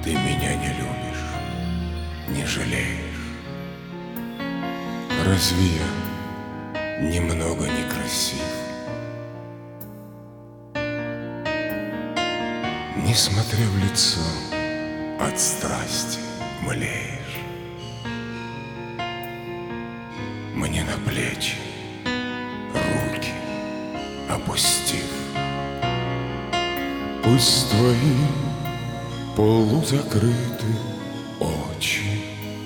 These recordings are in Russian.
Ты меня не любишь, не жалеешь. Разве я немного некрасив? Не смотря в лицо, от страсти млеешь. Мне на плечи руки опустив. Пусть твои полузакрыты очи,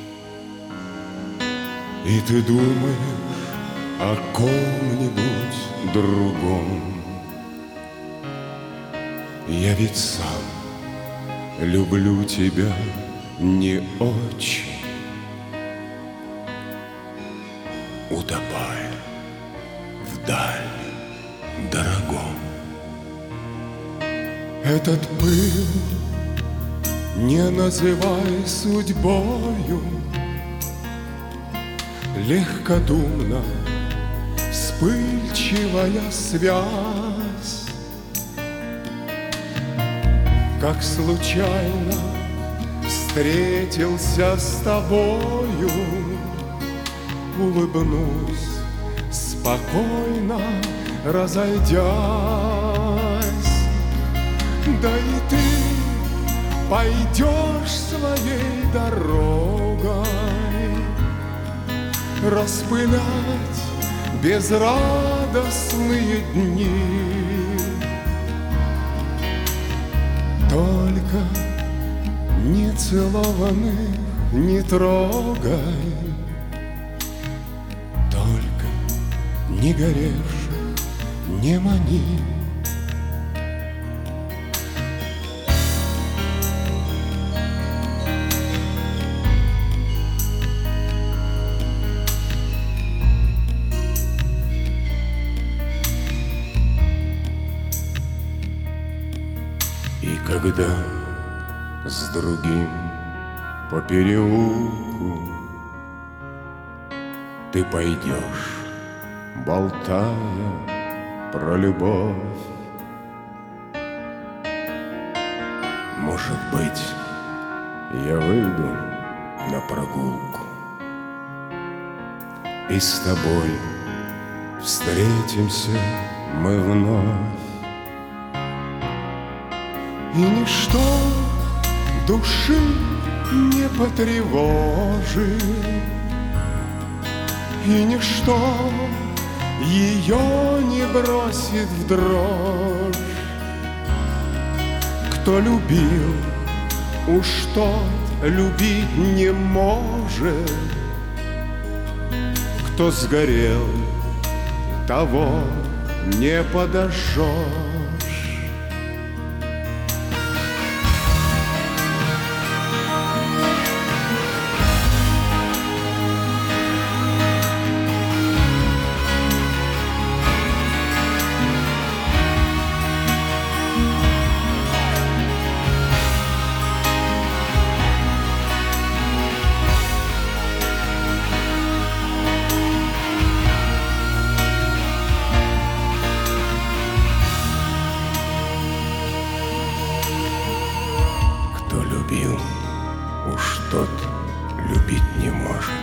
и ты думаешь о ком-нибудь другом. Я ведь сам люблю тебя не очень, утопая вдаль дорогом. Этот пыл не называй судьбою, легкодумно вспыльчивая связь. Как случайно встретился с тобою, улыбнусь, спокойно разойдясь. Да и ты пойдешь своей дорогой, распылять безрадостные дни. Только не целованных не трогай, только не горевших не мани. И когда с другим по переулку ты пойдешь, болтая про любовь, может быть, я выйду на прогулку и с тобой встретимся мы вновь. И ничто души не потревожит, и ничто ее не бросит в дрожь. Кто любил, уж тот любить не может. Кто сгорел, того не подожжешь. Кто любил, уж тот любить не может.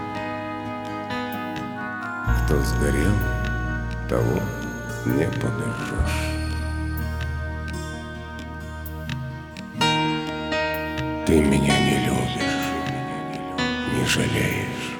Кто сгорел, того не подожжешь. Ты меня не любишь, не жалеешь.